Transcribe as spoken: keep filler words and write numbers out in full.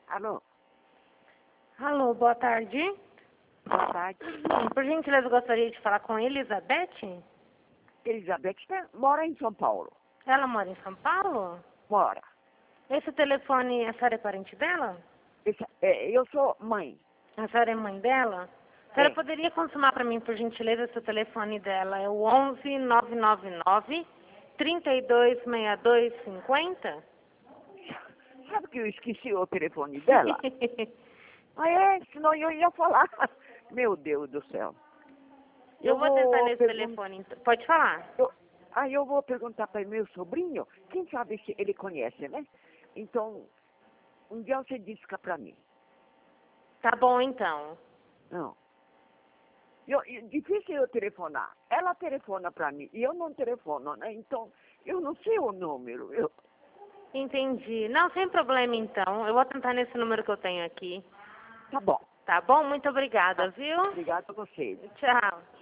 Alô? Alô, boa tarde. Boa tarde. Por gentileza, eu gostaria de falar com a Elizabeth. Elizabeth tá- mora em São Paulo. Ela mora em São Paulo? Mora. Esse telefone, a senhora é parente dela? Esse- é, eu sou mãe. A senhora é mãe dela? A senhora É. poderia confirmar para mim, por gentileza, se o telefone dela é o onze nove nove nove, trinta e dois, sessenta e dois, cinquenta? Sabe que eu esqueci o telefone dela? Ah, é? Senão eu ia falar. Meu Deus do céu. Eu vou tentar nesse pergun- telefone. então. Pode falar. eu- Aí eu vou perguntar para meu sobrinho. Quem sabe se ele conhece, né? Então, um dia você disca para mim. Tá bom, então. Não. Eu, eu- difícil eu telefonar. Ela telefona para mim e eu não telefono, né? Então, eu não sei o número. Eu, Entendi. Não, sem problema, então. Eu vou tentar nesse número que eu tenho aqui. tá bom. Tá bom? Muito obrigada, viu? Obrigada a vocês. Tchau.